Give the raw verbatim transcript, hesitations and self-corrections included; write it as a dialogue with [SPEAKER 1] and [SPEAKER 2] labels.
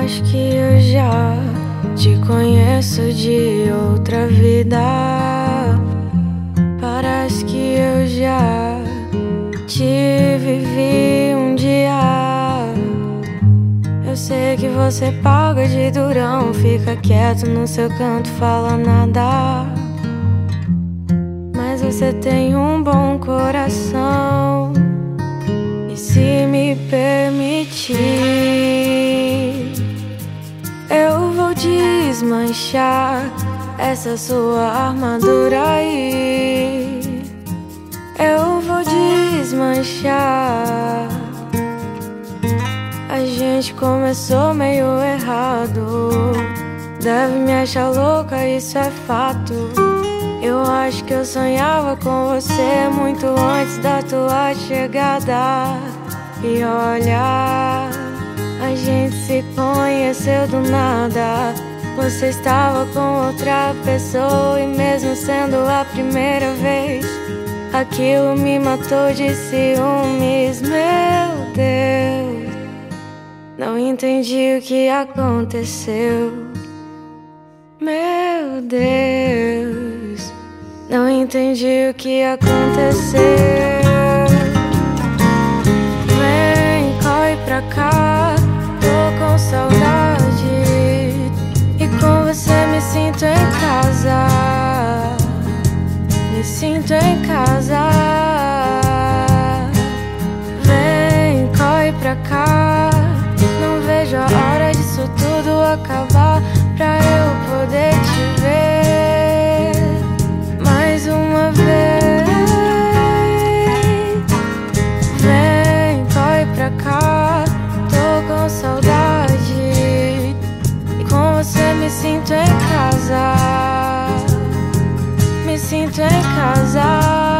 [SPEAKER 1] acho que eu já te conheço de outra vida. Parece que eu já te vivi um dia. Eu sei que você paga de durão, fica quieto no seu canto, fala nada. Mas você tem um bom coração. E se me permitir, eu vou desmanchar essa sua armadura aí. Eu vou desmanchar. A gente começou meio errado. Deve me achar louca, isso é fato. Eu acho que eu sonhava com você muito antes da tua chegada. E olha, a gente se conheceu do nada. Você estava com outra pessoa e mesmo sendo a primeira vez, aquilo me matou de ciúmes. Meu Deus, não entendi o que aconteceu. Meu Deus, não entendi o que aconteceu. Vem, corre pra cá, tô com saudade. E com você me sinto em casa. Me sinto em casa. Vem, corre pra cá. Não vejo a hora disso tudo acabar, pra eu poder te ver mais uma vez. Vem, corre pra cá, tô com saudade. E com você me sinto em casa. Me sinto em casa.